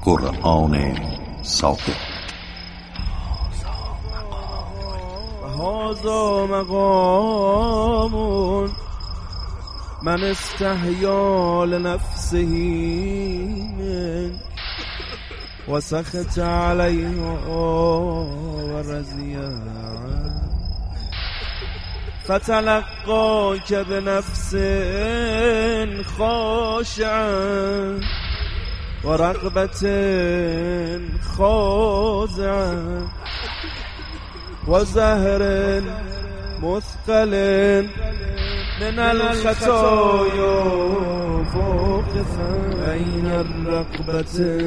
قرآن صادق. هذا مقام من استحیا لنفسه منك وسخط عليها ورضي عنه فتلقاك بنفس خاشعة ورغبة خاضعة وزهر مثقل من الخطايا فوق بين الرغبة.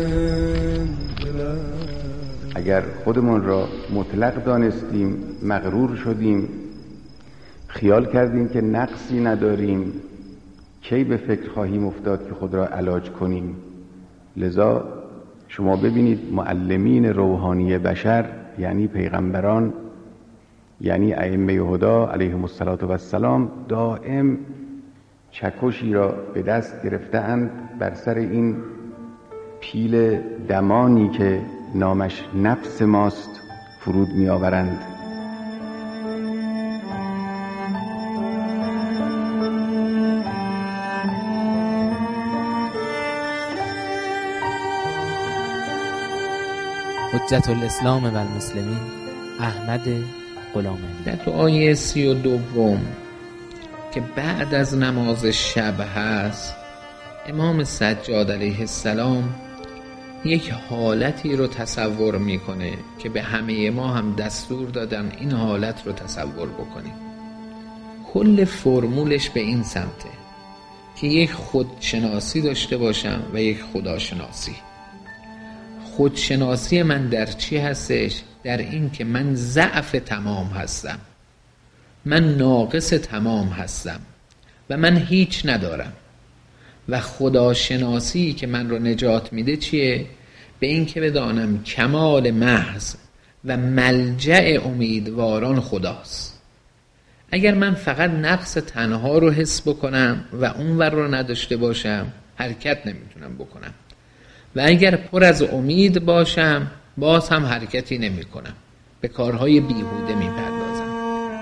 اگر خودمون را مطلق دانستیم، مغرور شدیم، خیال کردیم که نقصی نداریم، کی به فکر خواهیم افتاد که خود را علاج کنیم؟ لذا شما ببینید معلمین روحانی بشر، یعنی پیغمبران، یعنی ائمه هدا علیهم السلام، دائم چکشی را به دست گرفته‌اند بر سر این پیل دمانی که نامش نفس ماست فرود می آورند. حجت الاسلام و المسلمین احمد غلامعلی. در دعای 32 که بعد از نماز شب هست، امام سجاد علیه السلام یک حالتی رو تصور میکنه که به همه ما هم دستور دادن این حالت رو تصور بکنیم. کل فرمولش به این سمته که یک خودشناسی داشته باشم و یک خداشناسی. خودشناسی من در چی هستش؟ در این که من ضعف تمام هستم، من ناقص تمام هستم و من هیچ ندارم. و خداشناسی که من رو نجات میده چیه؟ به این که بدانم کمال محض و ملجأ امیدواران خداست. اگر من فقط نقص تنها رو حس بکنم و اونور رو نداشته باشم، حرکت نمیتونم بکنم. و اگر پر از امید باشم، باز هم حرکتی نمی کنم، به کارهای بیهوده می پردازم.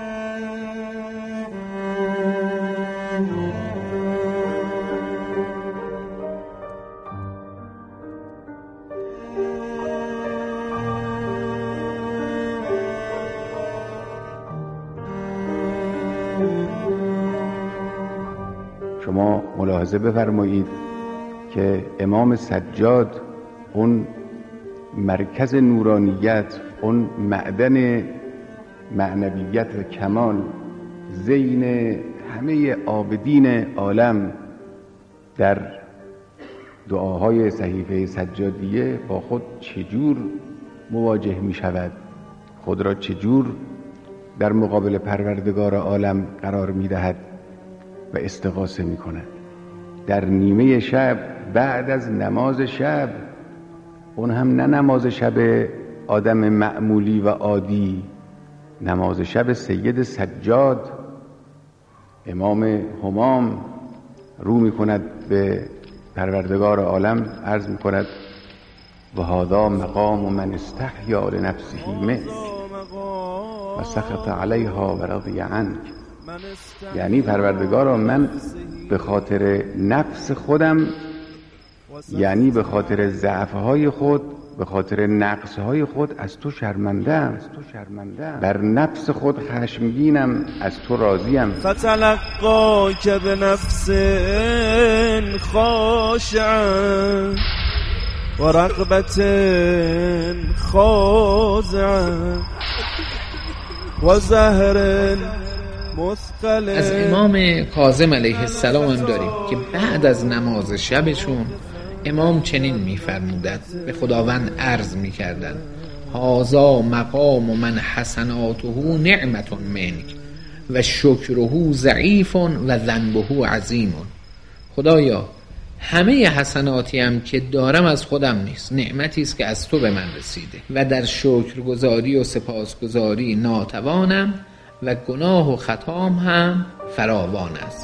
شما ملاحظه بفرمایید که امام سجاد اون مرکز نورانیت، اون معدن معنویت و کمال، زین همه عابدین عالم، در دعاهای صحیفه سجادیه با خود چجور مواجه می شود، خود را چجور در مقابل پروردگار عالم قرار می دهد و استغاثه می کند. در نیمه شب، بعد از نماز شب، اون هم نه نماز شب آدم معمولی و عادی، نماز شب سید سجاد، امام همام رو می کند به پروردگار عالم، عرض می کند و هذا مقام من استحیا لنفسه منک و سخط علیها و رضی عنک. یعنی پروردگارا، من به خاطر نفس خودم، یعنی به خاطر ضعف‌های خود، به خاطر نقص‌های خود از تو شرمنده‌ام، بر نفس خود خشمگینم، از تو راضیم. فتلقاک بنفس خاشعة و رغبت خاضعة و زهر مثقل. از امام کاظم علیه السلام هم داریم که بعد از نماز شبشون امام چنین می‌فرمودند، به خداوند عرض می‌کردند هذا مقام من حسناته نعمت منک و شکره ضعیف و ذنبه عظیم. خدایا، همه حسناتی هم که دارم از خودم نیست، نعمتی است که از تو به من رسیده و در شکرگزاری و سپاسگزاری ناتوانم و گناه و خطام هم فراوان است.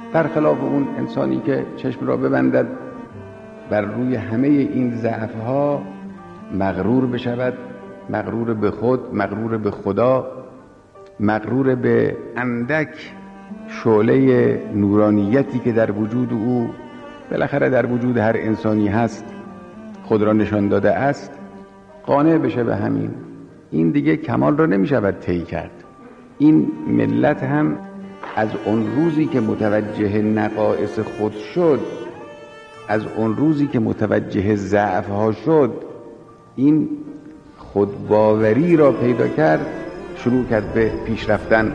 برخلاف اون انسانی که چشم را ببندد بر روی همه این ضعف‌ها، مغرور بشود، مغرور به خود، مغرور به خدا، مغرور به اندک شعله نورانیتی که در وجود او، بالاخره در وجود هر انسانی هست، خود را نشان داده است، قانع بشه به همین. این دیگه کمال را نمی شود طی کرد. این ملت هم از اون روزی که متوجه نقائص خود شد، از اون روزی که متوجه ضعف‌ها شد، این خودباوری را پیدا کرد، شروع کرد به پیش رفتن.